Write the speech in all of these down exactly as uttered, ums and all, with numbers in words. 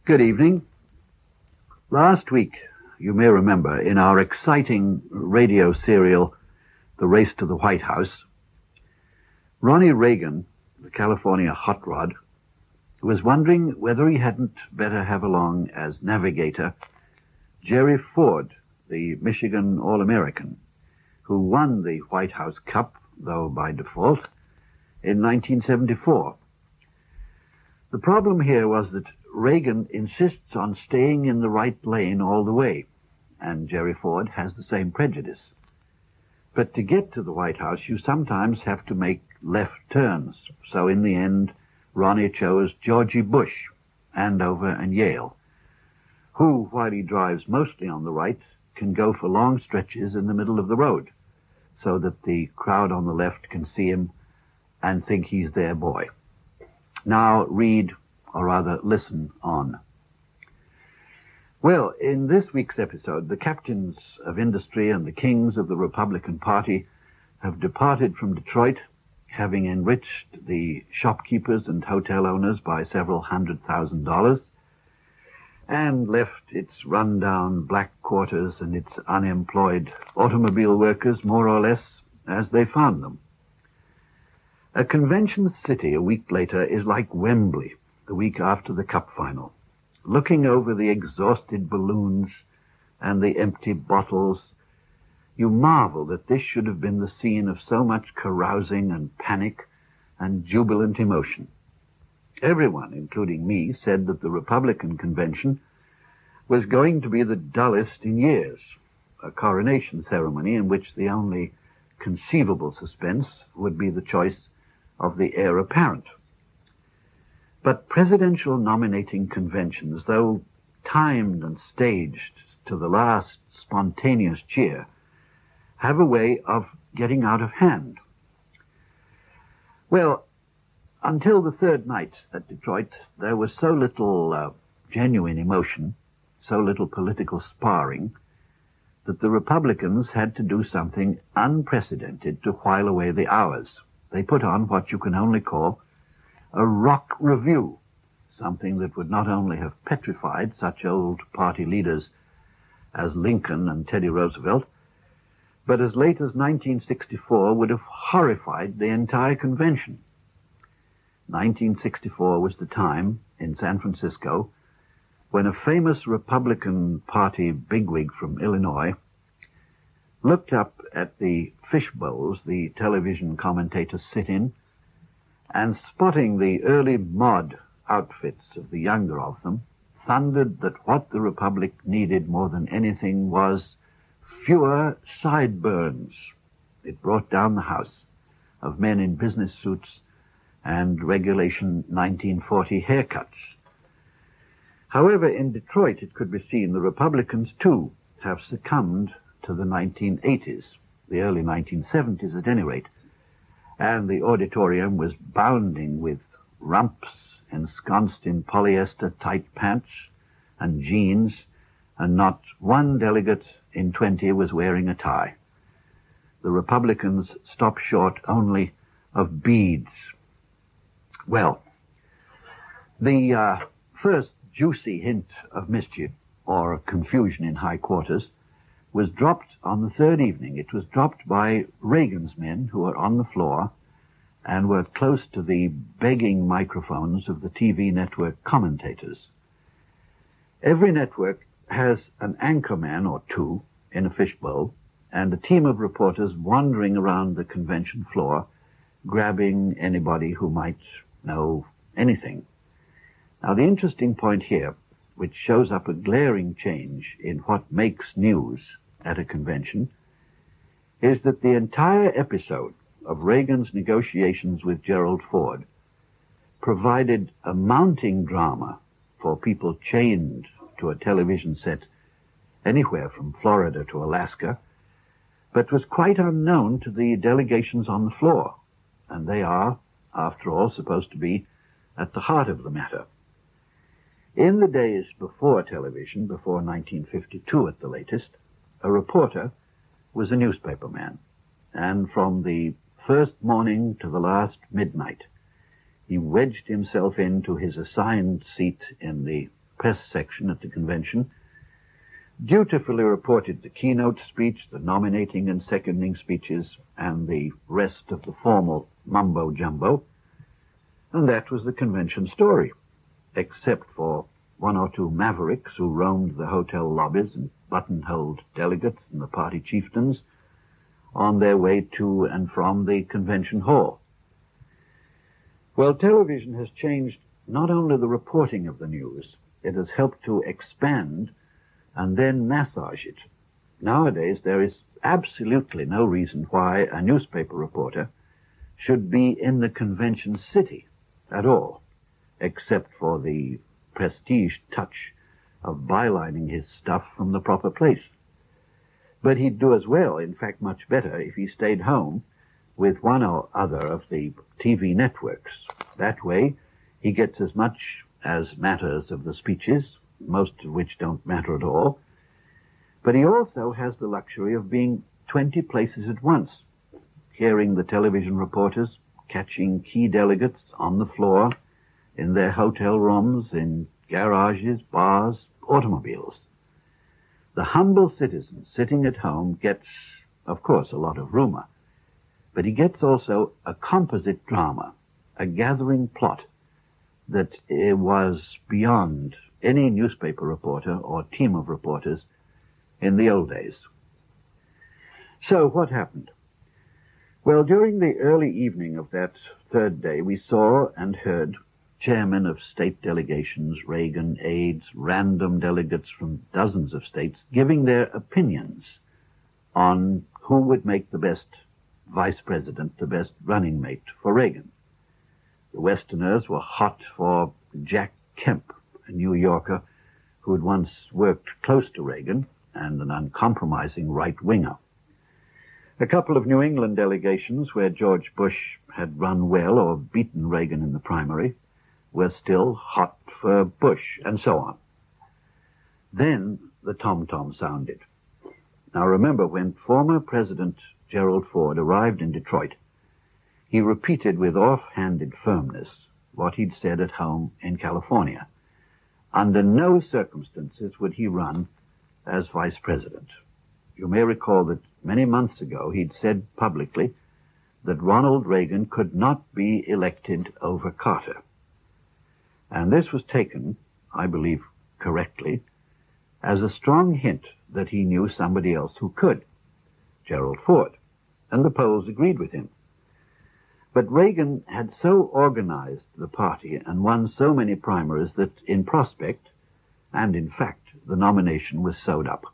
Good evening. Last week, you may remember, in our exciting radio serial, The Race to the White House, Ronnie Reagan, the California hot rod, was wondering whether he hadn't better have along as navigator Jerry Ford, the Michigan All-American, who won the White House Cup, though by default, in nineteen seventy-four. The problem here was that Reagan insists on staying in the right lane all the way, and Jerry Ford has the same prejudice. But to get to the White House, you sometimes have to make left turns. So in the end, Ronnie chose Georgie Bush, Andover and Yale, who, while he drives mostly on the right, can go for long stretches in the middle of the road, so that the crowd on the left can see him and think he's their boy. Now read, or rather listen on. Well, in this week's episode, the captains of industry and the kings of the Republican Party have departed from Detroit, having enriched the shopkeepers and hotel owners by several hundred thousand dollars, and left its run-down black quarters and its unemployed automobile workers more or less as they found them. A convention city a week later is like Wembley the week after the Cup final. Looking over the exhausted balloons and the empty bottles, you marvel that this should have been the scene of so much carousing and panic and jubilant emotion. Everyone, including me, said that the Republican convention was going to be the dullest in years, a coronation ceremony in which the only conceivable suspense would be the choice of the heir apparent. But presidential nominating conventions, though timed and staged to the last spontaneous cheer, have a way of getting out of hand. Well, until the third night at Detroit, there was so little uh, genuine emotion, so little political sparring, that the Republicans had to do something unprecedented to while away the hours. They put on what you can only call a rock review, something that would not only have petrified such old party leaders as Lincoln and Teddy Roosevelt, but as late as nineteen sixty-four would have horrified the entire convention. nineteen sixty-four was the time, in San Francisco, when a famous Republican Party bigwig from Illinois looked up at the fishbowls the television commentators sit in, and spotting the early mod outfits of the younger of them, thundered that what the Republic needed more than anything was fewer sideburns. It brought down the house of men in business suits and regulation nineteen forty haircuts. However, in Detroit it could be seen the Republicans, too, have succumbed to the nineteen eighties, the early nineteen seventies at any rate, and the auditorium was bounding with rumps ensconced in polyester tight pants and jeans, and not one delegate in twenty was wearing a tie. The Republicans stopped short only of beads. Well, the uh, first juicy hint of mischief, or confusion in high quarters, was dropped on the third evening. It was dropped by Reagan's men, who were on the floor and were close to the begging microphones of the T V network commentators. Every network has an anchorman or two in a fishbowl and a team of reporters wandering around the convention floor, grabbing anybody who might know anything. Now, the interesting point here, which shows up a glaring change in what makes news at a convention, is that the entire episode of Reagan's negotiations with Gerald Ford provided a mounting drama for people chained to a television set anywhere from Florida to Alaska, but was quite unknown to the delegations on the floor, and they are, after all, supposed to be at the heart of the matter. In the days before television, before nineteen fifty-two at the latest, a reporter was a newspaperman, and from the first morning to the last midnight, he wedged himself into his assigned seat in the press section at the convention, dutifully reported the keynote speech, the nominating and seconding speeches, and the rest of the formal mumbo-jumbo, and that was the convention story, except for one or two mavericks who roamed the hotel lobbies and buttonholed delegates and the party chieftains on their way to and from the convention hall. Well, television has changed not only the reporting of the news, it has helped to expand and then massage it. Nowadays, there is absolutely no reason why a newspaper reporter should be in the convention city at all, except for the prestige touch of bylining his stuff from the proper place. But he'd do as well, in fact much better, if he stayed home with one or other of the T V networks. That way, he gets as much as matters of the speeches, most of which don't matter at all, but he also has the luxury of being twenty places at once, hearing the television reporters, catching key delegates on the floor, in their hotel rooms, in garages, bars, automobiles. The humble citizen sitting at home gets, of course, a lot of rumor, but he gets also a composite drama, a gathering plot that uh, was beyond any newspaper reporter or team of reporters in the old days. So what happened? Well, during the early evening of that third day, we saw and heard chairmen of state delegations, Reagan aides, random delegates from dozens of states giving their opinions on who would make the best vice president, the best running mate for Reagan. The Westerners were hot for Jack Kemp, a New Yorker who had once worked close to Reagan and an uncompromising right-winger. A couple of New England delegations where George Bush had run well or beaten Reagan in the primary were still hot for Bush, and so on. Then the tom-tom sounded. Now remember, when former President Gerald Ford arrived in Detroit, he repeated with off-handed firmness what he'd said at home in California. Under no circumstances would he run as vice president. You may recall that many months ago he'd said publicly that Ronald Reagan could not be elected over Carter. And this was taken, I believe correctly, as a strong hint that he knew somebody else who could, Gerald Ford, and the polls agreed with him. But Reagan had so organized the party and won so many primaries that in prospect, and in fact, the nomination was sewed up.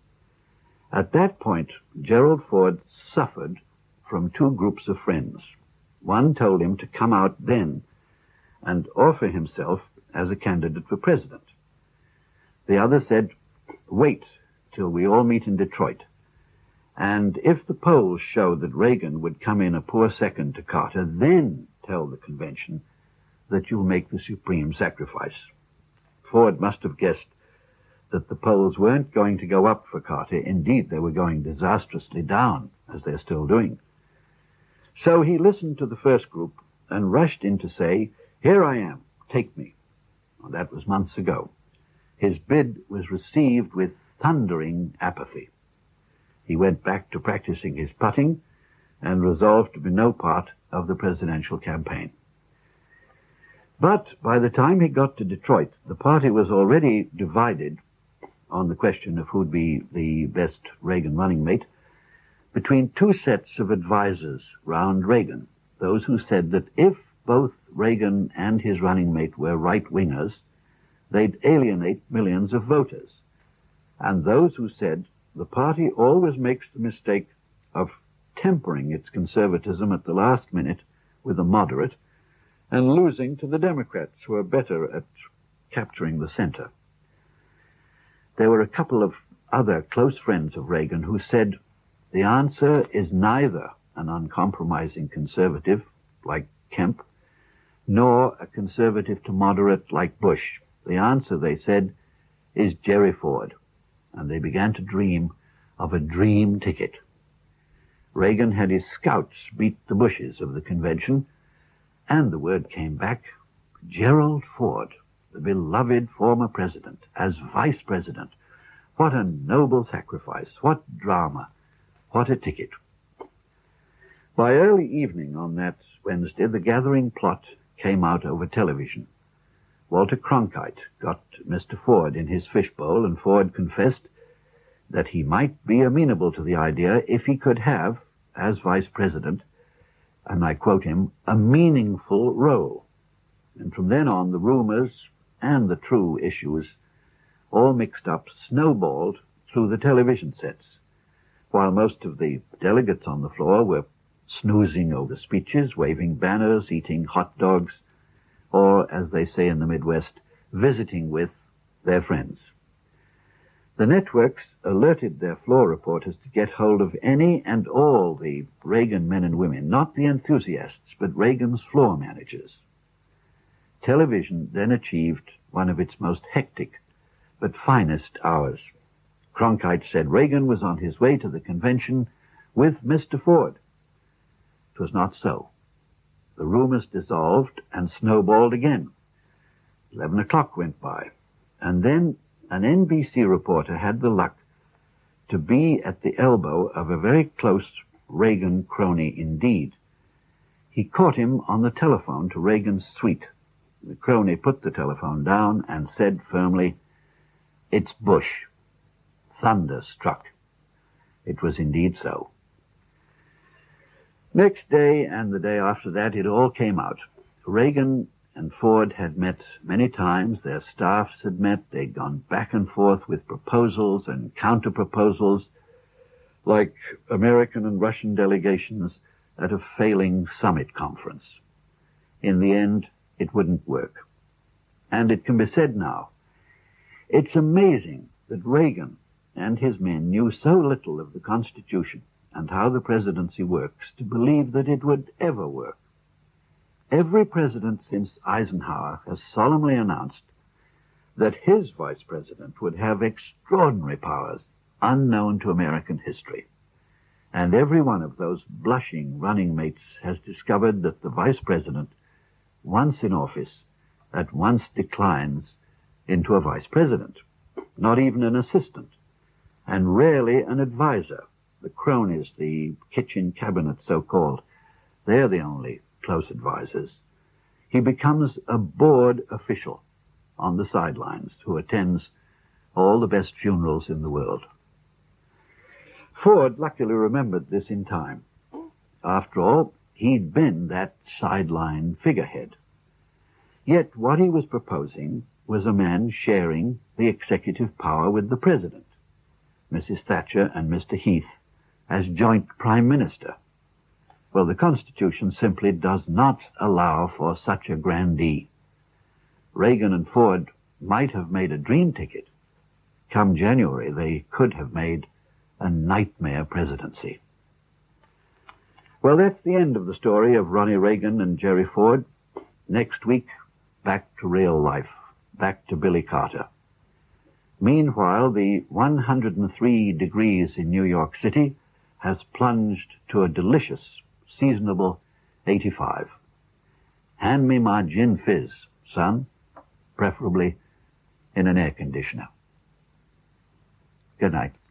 At that point, Gerald Ford suffered from two groups of friends. One told him to come out then and offer himself as a candidate for president. The other said, wait till we all meet in Detroit, and if the polls show that Reagan would come in a poor second to Carter, then tell the convention that you'll make the supreme sacrifice. Ford must have guessed that the polls weren't going to go up for Carter. Indeed, they were going disastrously down, as they're still doing. So he listened to the first group and rushed in to say, here I am, take me. Well, that was months ago. His bid was received with thundering apathy. He went back to practicing his putting and resolved to be no part of the presidential campaign. But by the time he got to Detroit, the party was already divided on the question of who'd be the best Reagan running mate between two sets of advisors round Reagan, those who said that if both Reagan and his running mate were right-wingers, they'd alienate millions of voters, and those who said the party always makes the mistake of tempering its conservatism at the last minute with a moderate and losing to the Democrats, who are better at capturing the center. There were a couple of other close friends of Reagan who said the answer is neither an uncompromising conservative like Kemp, nor a conservative to moderate like Bush. The answer, they said, is Jerry Ford. And they began to dream of a dream ticket. Reagan had his scouts beat the Bushes of the convention, and the word came back, Gerald Ford, the beloved former president, as vice president. What a noble sacrifice, what drama, what a ticket. By early evening on that Wednesday, the gathering plot came out over television. Walter Cronkite got Mister Ford in his fishbowl, and Ford confessed that he might be amenable to the idea if he could have, as vice president, and I quote him, a meaningful role. And from then on, the rumors and the true issues, all mixed up, snowballed through the television sets, while most of the delegates on the floor were snoozing over speeches, waving banners, eating hot dogs, or, as they say in the Midwest, visiting with their friends. The networks alerted their floor reporters to get hold of any and all the Reagan men and women, not the enthusiasts, but Reagan's floor managers. Television then achieved one of its most hectic but finest hours. Cronkite said Reagan was on his way to the convention with Mister Ford. It was not so. The rumors dissolved and snowballed again. Eleven o'clock went by, and then an N B C reporter had the luck to be at the elbow of a very close Reagan crony indeed. He caught him on the telephone to Reagan's suite. The crony put the telephone down and said firmly, "It's Bush." Thunder struck. It was indeed so. Next day and the day after that, it all came out. Reagan and Ford had met many times. Their staffs had met. They'd gone back and forth with proposals and counter-proposals, like American and Russian delegations at a failing summit conference. In the end, it wouldn't work. And it can be said now, it's amazing that Reagan and his men knew so little of the Constitution and how the presidency works to believe that it would ever work. Every president since Eisenhower has solemnly announced that his vice president would have extraordinary powers unknown to American history. And every one of those blushing running mates has discovered that the vice president, once in office, at once declines into a vice president, not even an assistant, and rarely an advisor. The cronies, the kitchen cabinet so-called, they're the only close advisors. He becomes a bored official on the sidelines who attends all the best funerals in the world. Ford luckily remembered this in time. After all, he'd been that sideline figurehead. Yet what he was proposing was a man sharing the executive power with the president, Missus Thatcher and Mister Heath, as joint prime minister. Well, the Constitution simply does not allow for such a grandee. Reagan and Ford might have made a dream ticket. Come January, they could have made a nightmare presidency. Well, that's the end of the story of Ronnie Reagan and Jerry Ford. Next week, back to real life, back to Billy Carter. Meanwhile, the one hundred three degrees in New York City has plunged to a delicious, seasonable eighty-five. Hand me my gin fizz, son, preferably in an air conditioner. Good night.